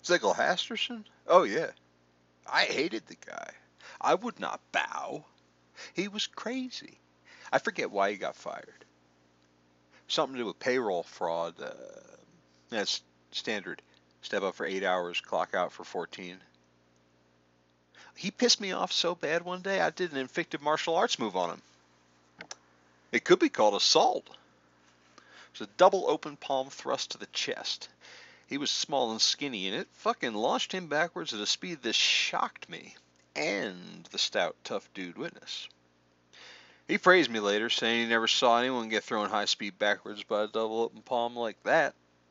Sigel Hasterson? Oh, yeah. I hated the guy. I would not bow. He was crazy. I forget why he got fired. Something to do with payroll fraud. That's standard. Step up for 8 hours, clock out for 14. He pissed me off so bad one day, I did an ineffective martial arts move on him. It could be called assault. It was a double open palm thrust to the chest. He was small and skinny, and it fucking launched him backwards at a speed that shocked me and the stout, tough dude witness. He praised me later, saying he never saw anyone get thrown high speed backwards by a double open palm like that.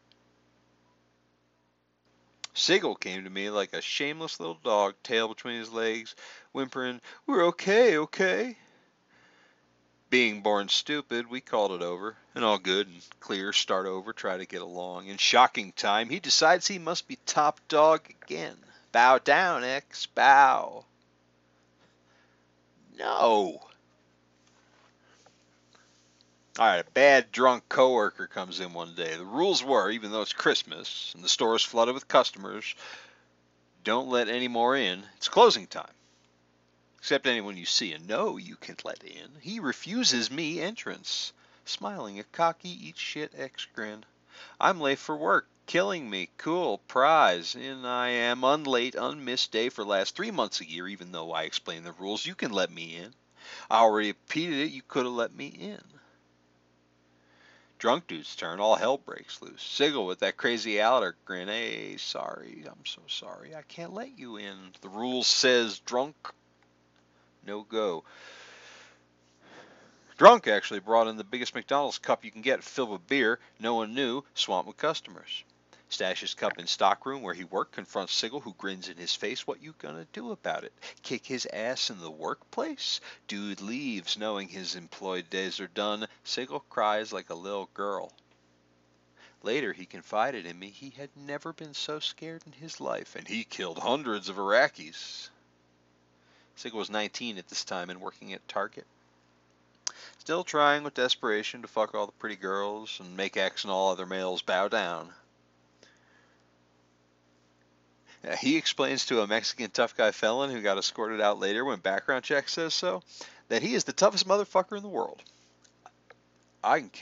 Sigel came to me like a shameless little dog, tail between his legs, whimpering, "We're okay, okay." Being born stupid, we called it over. And all good and clear, start over, try to get along. In shocking time, he decides he must be top dog again. Bow down, X, bow. No. Alright, a bad drunk coworker comes in one day. The rules were, even though it's Christmas and the store is flooded with customers, don't let any more in. It's closing time. Except anyone you see and know you can let in. He refuses me entrance, smiling a cocky eat shit X grin. I'm late for work, killing me. Cool, prize. And I am unlate, unmissed day for last 3 months a year, even though I explained the rules. You can let me in. I already repeated it, you could have let me in. Drunk dude's turn, all hell breaks loose. Sigel with that crazy Alatar grin. Hey, sorry, I'm so sorry. I can't let you in. The rules says drunk, no go. Drunk actually brought in the biggest McDonald's cup you can get filled with beer. No one knew, swamped with customers. Stash his cup in stockroom where he worked, confronts Sigel, who grins in his face. What you gonna do about it? Kick his ass in the workplace? Dude leaves knowing his employed days are done. Sigel cries like a little girl. Later he confided in me he had never been so scared in his life, and he killed hundreds of Iraqis. Sigel was 19 at this time and working at Target. Still trying with desperation to fuck all the pretty girls and make X and all other males bow down. He explains to a Mexican tough guy felon who got escorted out later when background check says so, that he is the toughest motherfucker in the world. I can